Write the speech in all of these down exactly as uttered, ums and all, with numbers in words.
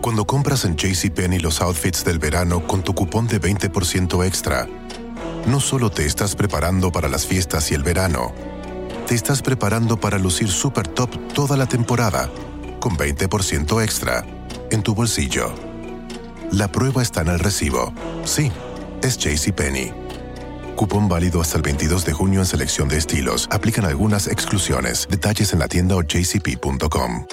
Cuando compras en JCPenney los outfits del verano con tu cupón de veinte por ciento extra, no solo te estás preparando para las fiestas y el verano, te estás preparando para lucir super top toda la temporada con veinte por ciento extra en tu bolsillo. La prueba está en el recibo. Sí, es JCPenney. Cupón válido hasta el veintidós de junio en selección de estilos. Aplican algunas exclusiones. Detalles en la tienda o j c p punto com.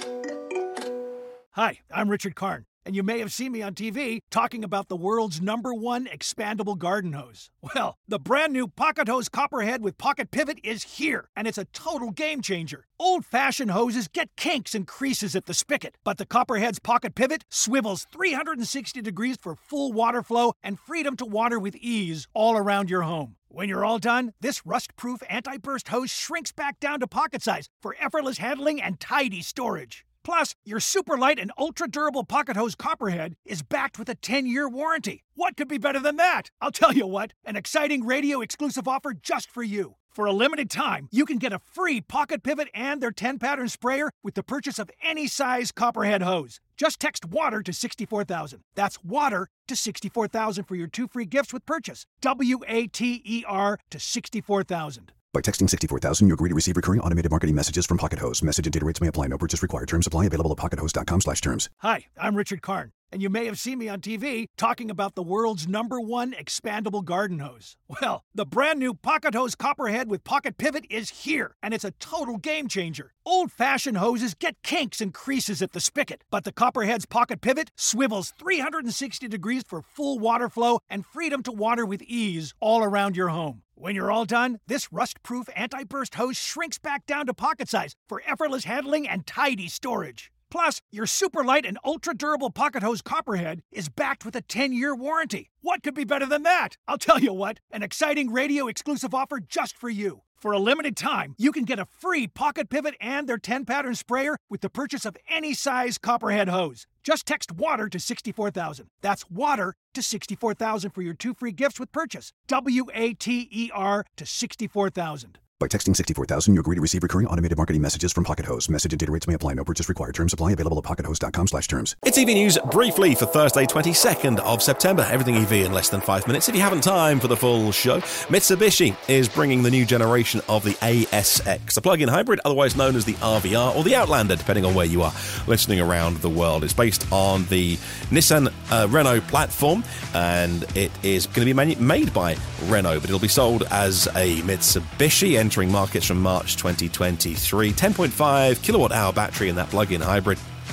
Hi, I'm Richard Karn, and you may have seen me on T V talking about the world's number one expandable garden hose. Well, the brand new Pocket Hose Copperhead with Pocket Pivot is here, and it's a total game changer. Old-fashioned hoses get kinks and creases at the spigot, but the Copperhead's Pocket Pivot swivels three hundred sixty degrees for full water flow and freedom to water with ease all around your home. When you're all done, this rust-proof anti-burst hose shrinks back down to pocket size for effortless handling and tidy storage. Plus, your super light and ultra-durable Pocket Hose Copperhead is backed with a ten-year warranty. What could be better than that? I'll tell you what, an exciting radio-exclusive offer just for you. For a limited time, you can get a free Pocket Pivot and their ten-pattern sprayer with the purchase of any size Copperhead hose. Just text WATER to sixty-four thousand. That's WATER to sixty-four thousand for your two free gifts with purchase. W A T E R to sixty-four thousand. By texting sixty-four thousand, you agree to receive recurring automated marketing messages from Pocket Hose. Message and data rates may apply. No purchase required. Terms apply. Available at pockethose.com slash terms. Hi, I'm Richard Karn, and you may have seen me on T V talking about the world's number one expandable garden hose. Well, the brand new Pocket Hose Copperhead with Pocket Pivot is here, and it's a total game changer. Old-fashioned hoses get kinks and creases at the spigot, but the Copperhead's Pocket Pivot swivels three hundred sixty degrees for full water flow and freedom to water with ease all around your home. When you're all done, this rust-proof anti-burst hose shrinks back down to pocket size for effortless handling and tidy storage. Plus, your super light and ultra-durable Pocket Hose Copperhead is backed with a ten-year warranty. What could be better than that? I'll tell you what, an exciting radio-exclusive offer just for you. For a limited time, you can get a free Pocket Pivot and their ten-pattern sprayer with the purchase of any size Copperhead hose. Just text WATER to sixty-four thousand. That's WATER to sixty-four thousand for your two free gifts with purchase. W A T E R to sixty-four thousand. By texting sixty-four thousand, you agree to receive recurring automated marketing messages from Pocket Hose. Message and data rates may apply. No purchase required. Terms apply. Available at pockethose.com slash terms. It's E V News briefly for Thursday, twenty-second of September. Everything E V in less than five minutes. If you haven't time for the full show, Mitsubishi is bringing the new generation of the A S X, a plug-in hybrid, otherwise known as the R V R or the Outlander, depending on where you are listening around the world. It's based on the Nissan uh, Renault platform, and it is going to be manu- made by Renault, but it'll be sold as a Mitsubishi, entering markets from March twenty twenty-three. ten point five kilowatt hour battery in that plug-in hybrid.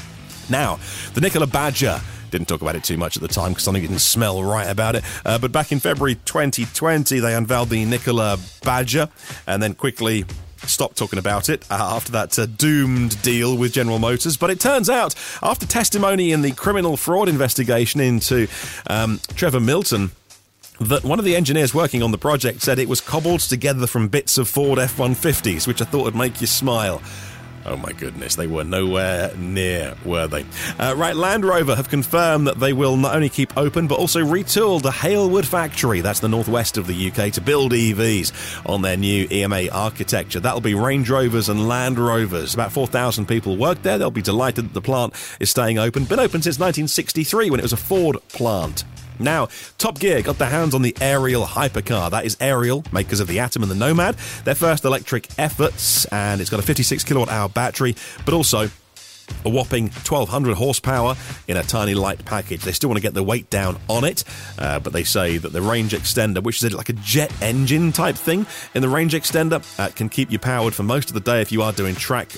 Now, the Nikola Badger. Didn't talk about it too much at the time because something didn't smell right about it. Uh, but back in February twenty twenty, they unveiled the Nikola Badger and then quickly stopped talking about it uh, after that uh, doomed deal with General Motors. But it turns out, after testimony in the criminal fraud investigation into um, Trevor Milton, that one of the engineers working on the project said it was cobbled together from bits of Ford F one fifties, which I thought would make you smile. Oh my goodness, they were nowhere near, were they? Uh, right, Land Rover have confirmed that they will not only keep open, but also retool the Halewood factory, that's the northwest of the U K, to build E Vs on their new E M A architecture. That'll be Range Rovers and Land Rovers. About four thousand people work there. They'll be delighted that the plant is staying open. Been open since nineteen sixty-three when it was a Ford plant. Now, Top Gear got their hands on the Ariel hypercar. That is Ariel, makers of the Atom and the Nomad, their first electric efforts, and it's got a fifty-six kilowatt hour battery, but also a whopping twelve hundred horsepower in a tiny light package. They still want to get the weight down on it, uh, but they say that the range extender, which is like a jet engine type thing in the range extender, uh, can keep you powered for most of the day if you are doing track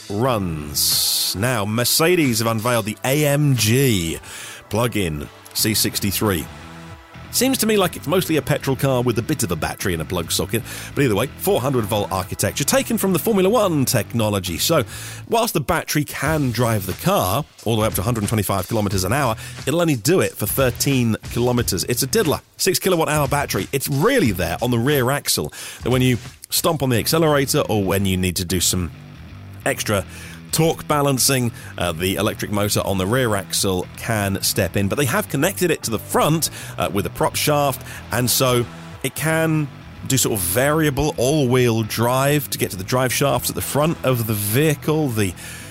runs. Now, Mercedes have unveiled the A M G plug-in C sixty-three. Seems to me like it's mostly a petrol car with a bit of a battery and a plug socket, but either way, four hundred volt architecture taken from the Formula One technology. So, whilst the battery can drive the car all the way up to one hundred twenty-five kilometers an hour, it'll only do it for thirteen kilometers. It's a diddler. six kilowatt hour battery. It's really there on the rear axle that when you stomp on the accelerator or when you need to do some extra torque balancing, uh, the electric motor on the rear axle can step in, but they have connected it to the front uh, with a prop shaft, and so it can do sort of variable all-wheel drive to get to the drive shafts at the front of the vehicle. The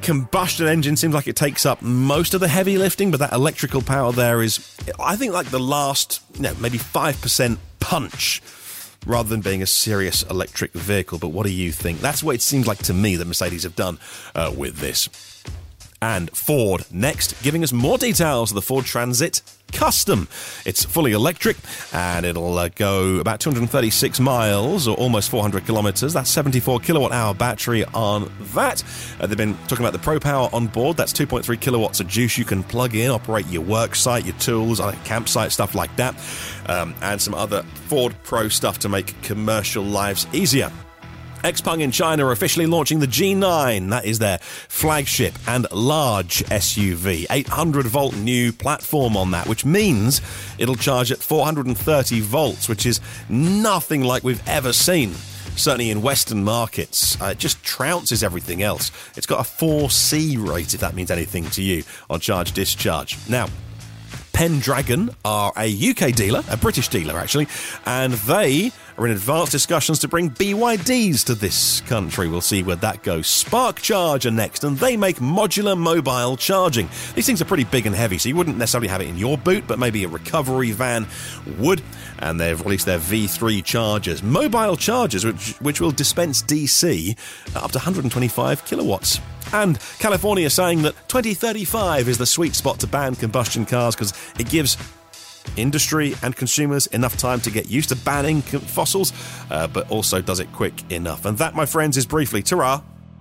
combustion engine seems like it takes up most of the heavy lifting, but that electrical power there is, I think, like the last, you know, maybe five percent punch, rather than being a serious electric vehicle. But what do you think? That's what it seems like to me that Mercedes have done uh, with this. And Ford next, giving us more details of the Ford Transit Custom. It's fully electric, and it'll uh, go about two hundred thirty-six miles, or almost four hundred kilometers. That's seventy-four kilowatt hour battery on that. Uh, they've been talking about the Pro Power on board. That's two point three kilowatts of juice you can plug in, operate your work site, your tools, uh, campsite, stuff like that, um, and some other Ford Pro stuff to make commercial lives easier. Xpeng in China are officially launching the G nine. That is their flagship and large S U V. eight hundred volt new platform on that, which means it'll charge at four hundred thirty volts, which is nothing like we've ever seen. Certainly in Western markets. Uh, it just trounces everything else. It's got a four C rate, if that means anything to you, on charge discharge. Now, Pendragon are a U K dealer, a British dealer actually, and they are in advanced discussions to bring B Y Ds to this country. We'll see where that goes. Spark Charge are next, and they make modular mobile charging. These things are pretty big and heavy, so you wouldn't necessarily have it in your boot, but maybe a recovery van would. And they've released their V three chargers, mobile chargers, which, which will dispense D C up to one hundred twenty-five kilowatts. And California saying that twenty thirty-five is the sweet spot to ban combustion cars because it gives industry and consumers enough time to get used to banning fossils, uh, but also does it quick enough. And that, my friends, is briefly ta-ra.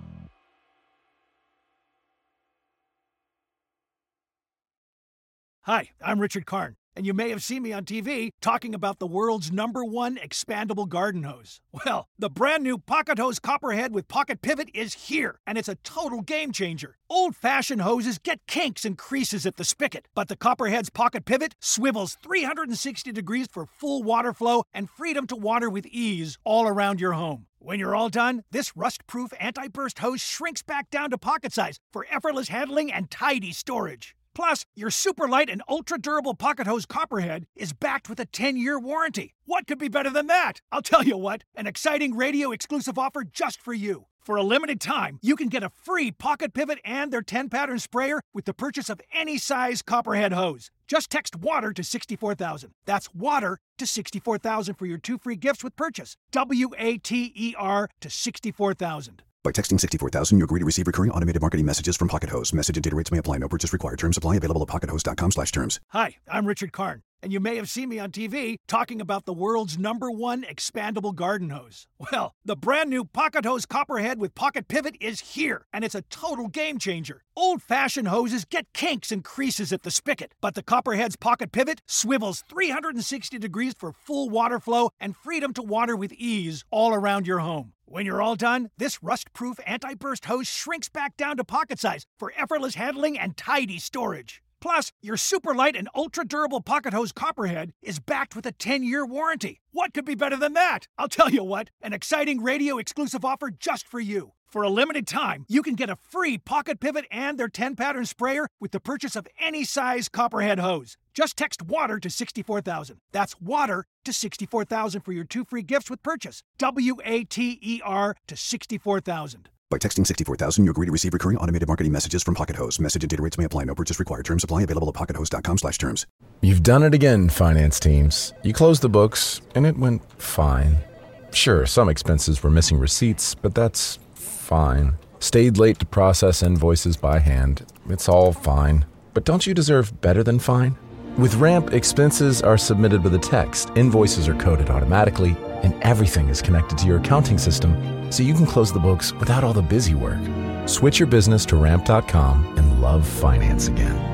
Hi, I'm Richard Karn, and you may have seen me on T V talking about the world's number one expandable garden hose. Well, the brand new Pocket Hose Copperhead with Pocket Pivot is here, and it's a total game changer. Old-fashioned hoses get kinks and creases at the spigot, but the Copperhead's Pocket Pivot swivels three hundred sixty degrees for full water flow and freedom to water with ease all around your home. When you're all done, this rust-proof anti-burst hose shrinks back down to pocket size for effortless handling and tidy storage. Plus, your super light and ultra-durable Pocket Hose Copperhead is backed with a ten-year warranty. What could be better than that? I'll tell you what, an exciting radio-exclusive offer just for you. For a limited time, you can get a free Pocket Pivot and their ten-pattern sprayer with the purchase of any size Copperhead hose. Just text WATER to sixty-four thousand. That's WATER to sixty-four thousand for your two free gifts with purchase. W A T E R to sixty-four thousand. By texting sixty-four thousand, you agree to receive recurring automated marketing messages from Pocket Hose. Message and data rates may apply. No purchase required. Terms apply. Available at pockethose.com slash terms. Hi, I'm Richard Karn, and you may have seen me on T V talking about the world's number one expandable garden hose. Well, the brand new Pocket Hose Copperhead with Pocket Pivot is here, and it's a total game changer. Old-fashioned hoses get kinks and creases at the spigot, but the Copperhead's Pocket Pivot swivels three hundred sixty degrees for full water flow and freedom to water with ease all around your home. When you're all done, this rust-proof anti-burst hose shrinks back down to pocket size for effortless handling and tidy storage. Plus, your super light and ultra-durable Pocket Hose Copperhead is backed with a ten-year warranty. What could be better than that? I'll tell you what, an exciting radio-exclusive offer just for you. For a limited time, you can get a free Pocket Pivot and their ten-pattern sprayer with the purchase of any size Copperhead hose. Just text WATER to sixty-four thousand. That's WATER to sixty-four thousand for your two free gifts with purchase. W A T E R to sixty-four thousand. By texting sixty-four thousand, you agree to receive recurring automated marketing messages from Pocket Hose. Message and data rates may apply. No purchase required. Terms apply. Available at pockethose.com slash terms. You've done it again, finance teams. You closed the books, and it went fine. Sure, some expenses were missing receipts, but that's fine. Stayed late to process invoices by hand. It's all fine. But don't you deserve better than fine? With Ramp, expenses are submitted with a text, invoices are coded automatically, and everything is connected to your accounting system, so you can close the books without all the busy work. Switch your business to ramp dot com and love finance again.